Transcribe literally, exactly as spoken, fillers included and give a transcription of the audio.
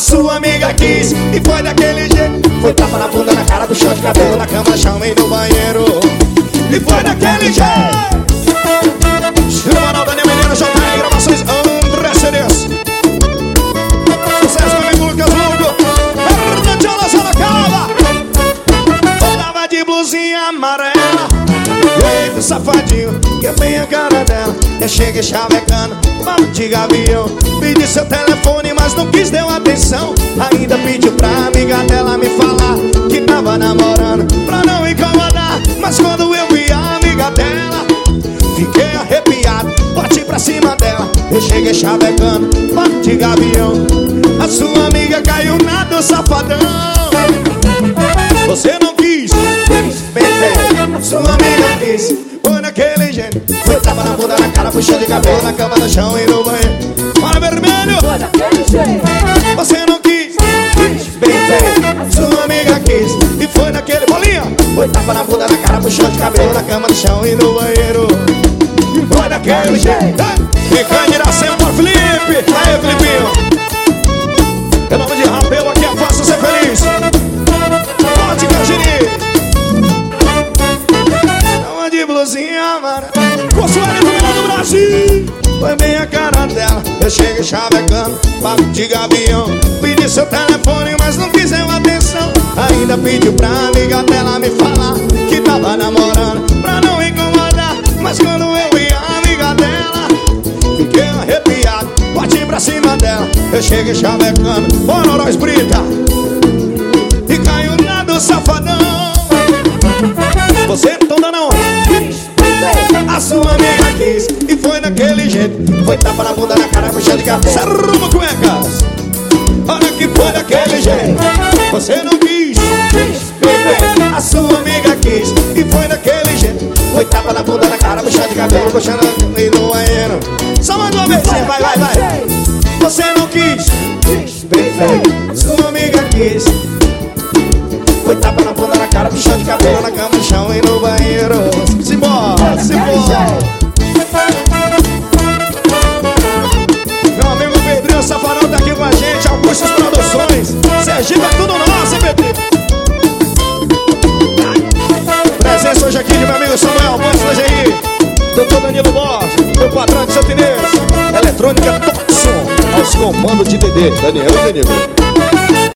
sua amiga quis e foi daquele jeito. Foi tapa na bunda, na cara, do chão de cabelo, na cama, chão e no banheiro. E foi daquele jeito. Chama Daniel Menino, J R Gravações, André C Ds. Sucesso comigo, Lucas Lugo. Fernandinho Sorocaba. Tava de blusinha amarela, jeito safadinho, que é bem a cara dela. Eu cheguei chavecando, papo de gavião. Pedi seu telefone, mas não quis, deu atenção. Ainda pediu pra amiga dela me falar que tava namorando, pra não incomodar. Mas quando eu vi a amiga dela, fiquei arrepiado, bati pra cima dela. Eu cheguei chavecando, papo de gavião. A sua amiga caiu na do safadão. Você não quis, bem feio. Sua amiga quis, foi naquele jeito. Foi tapa na bunda, na cara, puxão de cabelo, na cama, no chão e no banheiro. Para vermelho, foi naquele jeito. Você não quis, bem feio. Sua amiga quis, e foi naquele bolinha. Foi tapa na bunda, na cara, puxão de cabelo, na cama, no chão e no banheiro. Foi daquele jeito. E candidato por Felipe. Aí, Felipinho. Em nome de Rapel, aqui é fácil ser feliz. Pode, Cajiri. Tava de blusinha amarela, Consuelo do Brasil. Foi bem a cara dela. Eu cheguei chavecando, papo de gavião. Pedi seu telefone, mas não quis deu atenção. Ainda pediu pra amiga dela me falar que tava namorando, pra não incomodar. Mas quando eu vi a amiga dela, fiquei arrepiado, bati pra cima dela. Eu cheguei chavecando, Bororós Brita, e caiu na do safadão. Você não dá não. A sua amiga quis, e foi daquele jeito. Foi tapa na bunda, na cara, puxão de cabelo, arruma cuecas. Olha que foi daquele jeito. Você não quis, a sua amiga quis, e foi daquele jeito. Foi tapa na bunda, na cara, puxão de cabelo, puxando e no banheiro. Só mais uma vez, vai, vai, vai. Você não quis, bem feio. Sua amiga quis, foi tapa na bunda, na cara, puxão de cabelo, na cama, no chão e no banheiro. Simbora, simbora. Meu amigo Pedrinho Safarão tá aqui com a gente, Augustus Produções. Sergipe é tudo nosso, Pedrinho. Presença hoje aqui de meu amigo Samuel, Montes da G I, doutor Danilo Borges, meu patrão de Santinês, Eletrônica Toxon, aos comandos de D D, Daniel e Danilo.